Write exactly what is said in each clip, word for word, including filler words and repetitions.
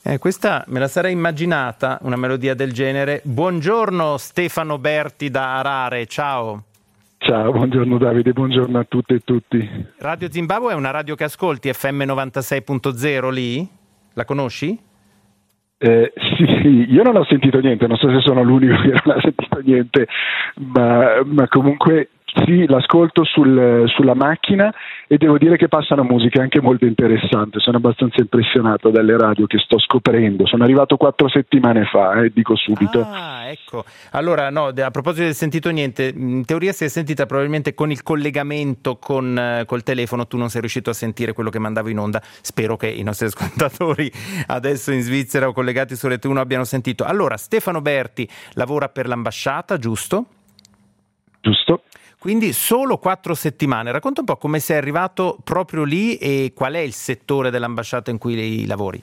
Eh, questa me la sarei immaginata, una melodia del genere. Buongiorno Stefano Berti da Harare, ciao. Ciao, buongiorno Davide, buongiorno a tutte e tutti. Radio Zimbabwe è una radio che ascolti, F M novantasei punto zero lì? La conosci? Eh, sì, io non ho sentito niente, non so se sono l'unico che non ha sentito niente, ma, ma comunque sì, l'ascolto sul, sulla macchina e devo dire che passano musiche anche molto interessanti. Sono abbastanza impressionato dalle radio che sto scoprendo. Sono arrivato quattro settimane fa, eh, dico subito. Ah, ecco. Allora, no, a proposito del sentito niente, in teoria si è sentita probabilmente con il collegamento con eh, col telefono, tu non sei riuscito a sentire quello che mandavo in onda. Spero che i nostri ascoltatori adesso in Svizzera o collegati su Rete uno abbiano sentito. Allora, Stefano Berti lavora per l'ambasciata, giusto? Giusto. Quindi solo quattro settimane. Racconta un po' come sei arrivato proprio lì e qual è il settore dell'ambasciata in cui lavori.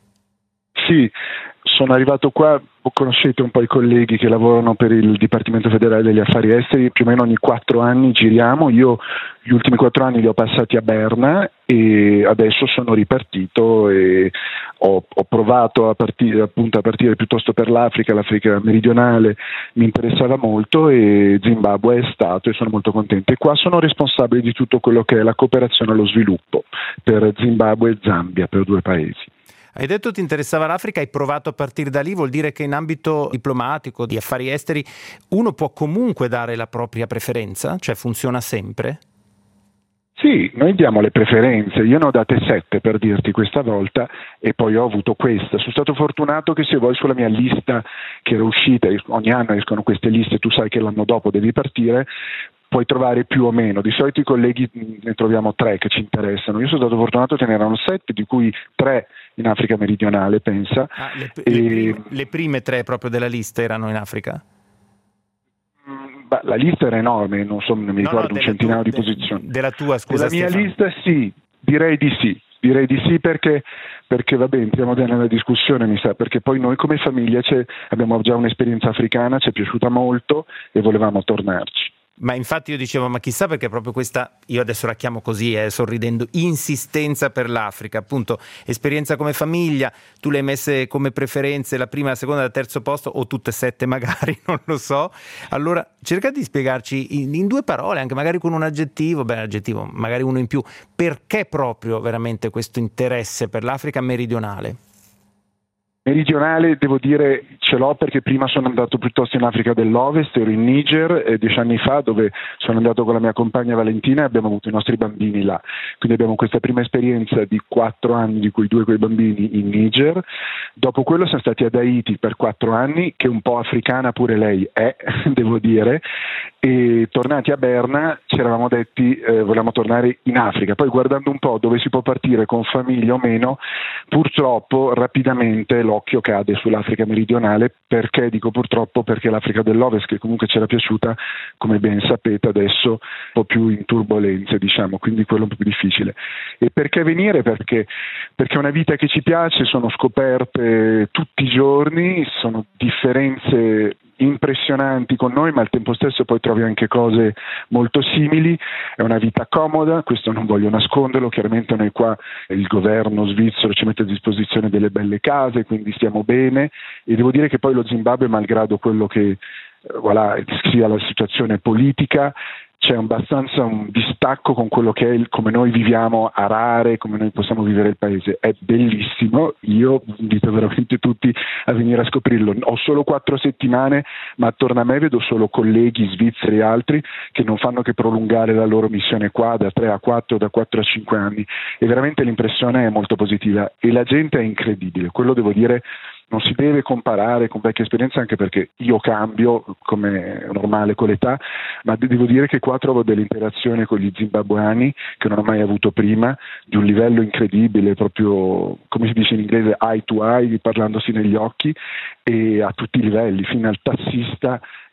Sì, sono arrivato qua, conoscete un po' i colleghi che lavorano per il Dipartimento Federale degli Affari Esteri, più o meno ogni quattro anni giriamo. Io gli ultimi quattro anni li ho passati a Berna e adesso sono ripartito e ho, ho provato a partire, appunto, a partire piuttosto per l'Africa, l'Africa meridionale mi interessava molto e Zimbabwe è stato e sono molto contento. E qua sono responsabile di tutto quello che è la cooperazione allo sviluppo per Zimbabwe e Zambia, per due paesi. Hai detto ti interessava l'Africa, hai provato a partire da lì, vuol dire che in ambito diplomatico, di affari esteri, uno può comunque dare la propria preferenza? Cioè funziona sempre? Sì, noi diamo le preferenze, io ne ho date sette per dirti questa volta e poi ho avuto questa. Sono stato fortunato che se vuoi sulla mia lista che era uscita, ogni anno escono queste liste, tu sai che l'anno dopo devi partire, puoi trovare più o meno, di solito i colleghi ne troviamo tre che ci interessano. Io sono stato fortunato che ne erano sette, di cui tre in Africa meridionale, pensa. Ah, le, e... le, prime, le prime tre proprio della lista erano in Africa? Beh, la lista era enorme, non so, non mi no, ricordo no, un centinaio tu, di posizioni. De, della tua, scusa. Della mia Stefano. lista sì, direi di sì. Direi di sì perché, perché va bene, entriamo nella discussione, mi sa, perché poi noi come famiglia abbiamo già un'esperienza africana, ci è piaciuta molto e volevamo tornarci. Ma infatti io dicevo, ma chissà perché proprio questa, io adesso la chiamo così, eh, sorridendo, insistenza per l'Africa, appunto, esperienza come famiglia, tu le hai messe come preferenze, la prima, la seconda, il terzo posto, o tutte e sette magari, non lo so. Allora, cerca di spiegarci in, in due parole, anche magari con un aggettivo, beh, aggettivo, magari uno in più, perché proprio veramente questo interesse per l'Africa meridionale? Meridionale, devo dire, ce l'ho perché prima sono andato piuttosto in Africa dell'Ovest, ero in Niger eh, dieci anni fa, dove sono andato con la mia compagna Valentina e abbiamo avuto i nostri bambini là. Quindi abbiamo questa prima esperienza di quattro anni, di cui due con i bambini in Niger. Dopo quello siamo stati ad Haiti per quattro anni, che un po' africana pure lei è, devo dire, e tornati a Berna ci eravamo detti eh, volevamo tornare in Africa. Poi guardando un po' dove si può partire con famiglia o meno, purtroppo rapidamente l'occhio cade sull'Africa meridionale. Perché dico purtroppo? Perché l'Africa dell'Ovest, che comunque c'era piaciuta, come ben sapete adesso un po' più in turbolenze, diciamo, quindi quello un po' più difficile. E perché venire? Perché perché è una vita che ci piace, sono scoperte tutti i giorni, sono differenze impressionanti con noi, ma al tempo stesso poi trovi anche cose molto simili. È una vita comoda, questo non voglio nasconderlo, chiaramente noi qua il governo svizzero ci mette a disposizione delle belle case, quindi stiamo bene, e devo dire che poi lo Zimbabwe, malgrado quello che voilà, sia la situazione politica, c'è abbastanza un distacco con quello che è il, come noi viviamo a Harare, come noi possiamo vivere il paese. È bellissimo, io invito veramente tutti a venire a scoprirlo. Ho solo quattro settimane, ma attorno a me vedo solo colleghi svizzeri e altri che non fanno che prolungare la loro missione qua da tre a quattro, da quattro a cinque anni, e veramente l'impressione è molto positiva e la gente è incredibile, quello devo dire. Non si deve comparare con vecchie esperienze, anche perché io cambio come normale con l'età, ma devo dire che qua trovo delle interazioni con gli zimbabuani che non ho mai avuto prima, di un livello incredibile, proprio come si dice in inglese eye to eye, parlandosi negli occhi, e a tutti i livelli, fino al tassista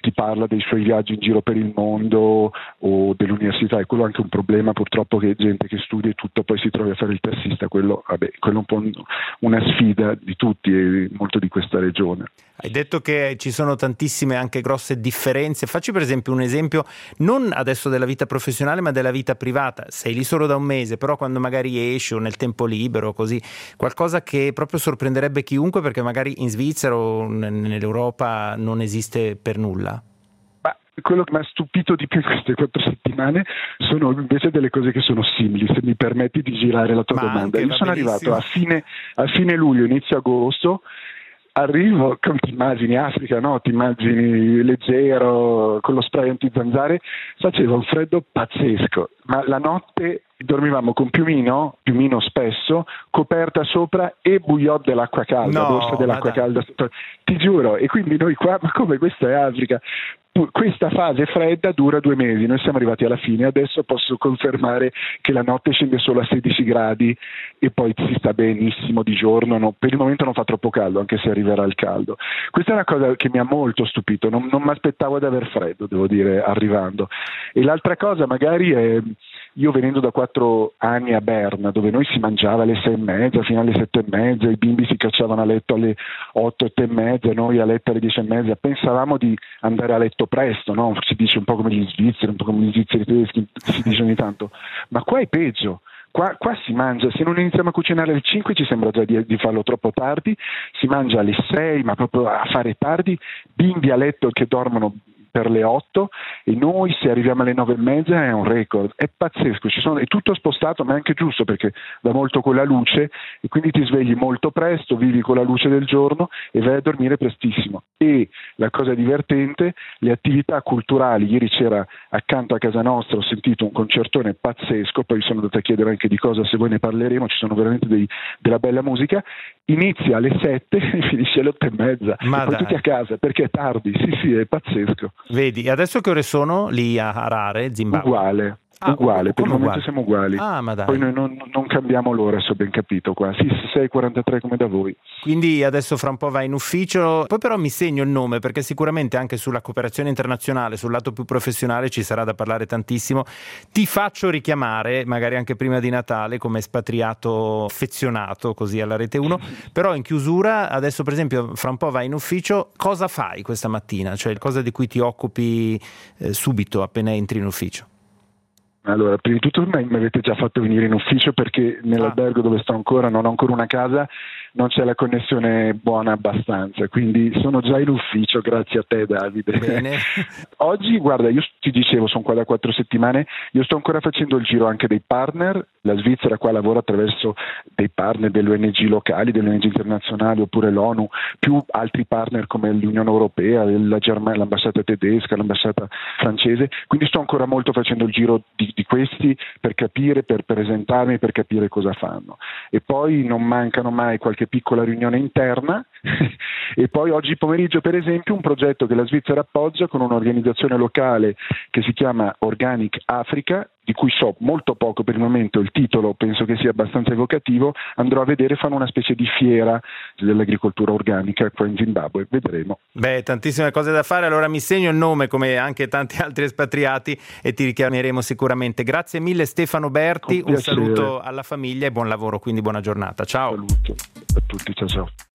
ti parla dei suoi viaggi in giro per il mondo o dell'università, è quello anche un problema purtroppo, che gente che studia e tutto poi si trova a fare il tassista, quello, vabbè, quello è un po' una sfida di tutti e molto di questa regione. Hai detto che ci sono tantissime anche grosse differenze. Facci per esempio un esempio, non adesso della vita professionale ma della vita privata. Sei lì solo da un mese, però quando magari esci o nel tempo libero, così, qualcosa che proprio sorprenderebbe chiunque, perché magari in Svizzera o nell'Europa non esiste per nulla. Ma quello che mi ha stupito di più in queste quattro settimane sono invece delle cose che sono simili, se mi permetti di girare la tua ma domanda. Anche, Io sono benissimo. arrivato a fine, a fine luglio, inizio agosto. Arrivo, come ti immagini Africa, no? Ti immagini leggero, con lo spray antizanzare, faceva un freddo pazzesco, ma la notte dormivamo con piumino, piumino spesso, coperta sopra e bouillotte dell'acqua calda, no, borsa dell'acqua calda sopra. Ti giuro, e quindi noi qua, ma come questa è Africa? Questa fase fredda dura due mesi, noi siamo arrivati alla fine, adesso posso confermare che la notte scende solo a sedici gradi e poi si sta benissimo di giorno, no? Per il momento non fa troppo caldo, anche se arriverà il caldo. Questa è una cosa che mi ha molto stupito, non, non mi aspettavo di aver freddo, devo dire, arrivando. E l'altra cosa magari è, io venendo da quattro anni a Berna, dove noi si mangiava alle sei e mezza fino alle sette e mezza, i bimbi si cacciavano a letto alle otto, otto e mezza, noi a letto alle dieci e mezza, pensavamo di andare a letto presto, no? Si dice un po' come gli svizzeri, un po' come gli svizzeri tedeschi, si dice ogni tanto, ma qua è peggio. Qua, qua si mangia, se non iniziamo a cucinare alle cinque ci sembra già di, di farlo troppo tardi, si mangia alle sei, ma proprio a fare tardi, bimbi a letto che dormono per le otto e noi se arriviamo alle nove e mezza è un record, è pazzesco, ci sono, è tutto spostato, ma è anche giusto perché va molto con la luce e quindi ti svegli molto presto, vivi con la luce del giorno e vai a dormire prestissimo. E la cosa divertente, le attività culturali, ieri c'era accanto a casa nostra, ho sentito un concertone pazzesco, poi sono andato a chiedere anche di cosa, se voi ne parleremo, ci sono veramente dei, della bella musica, inizia alle sette e finisce alle otto e mezza, ma e poi dai. tutti a casa perché è tardi, sì sì, è pazzesco. Vedi, adesso che ore sono lì a Harare, Zimbabwe? Uguale. Ah, uguale, per il momento uguale? siamo uguali. Ah, ma dai. Poi noi non, non cambiamo l'ora, se ho ben capito qua. Sì, sei e quarantatré come da voi. Quindi adesso fra un po' vai in ufficio, poi però mi segno il nome perché sicuramente anche sulla cooperazione internazionale, sul lato più professionale ci sarà da parlare tantissimo. Ti faccio richiamare, magari anche prima di Natale, come espatriato affezionato così alla Rete uno, però in chiusura, adesso per esempio fra un po' vai in ufficio, cosa fai questa mattina? Cioè cosa di cui ti occupi eh, subito appena entri in ufficio? Allora, prima di tutto mi avete già fatto venire in ufficio perché nell'albergo dove sto ancora, non ho ancora una casa, non c'è la connessione buona abbastanza, quindi sono già in ufficio, grazie a te Davide. Bene. Oggi, guarda, io ti dicevo, sono qua da quattro settimane, io sto ancora facendo il giro anche dei partner, la Svizzera qua lavora attraverso dei partner delle O N G locali, delle O N G internazionali oppure l'ONU, più altri partner come l'Unione Europea, la Germania, l'ambasciata tedesca, l'ambasciata francese, quindi sto ancora molto facendo il giro di di questi per capire, per presentarmi, per capire cosa fanno. E poi non mancano mai qualche piccola riunione interna e poi oggi pomeriggio per esempio un progetto che la Svizzera appoggia con un'organizzazione locale che si chiama Organic Africa, di cui so molto poco per il momento, il titolo penso che sia abbastanza evocativo, andrò a vedere, fanno una specie di fiera dell'agricoltura organica qua in Zimbabwe, vedremo. Beh, tantissime cose da fare, allora mi segno il nome come anche tanti altri espatriati e ti richiameremo sicuramente. Grazie mille Stefano Berti, un saluto alla famiglia e buon lavoro, quindi buona giornata, ciao. Un saluto a tutti, ciao ciao.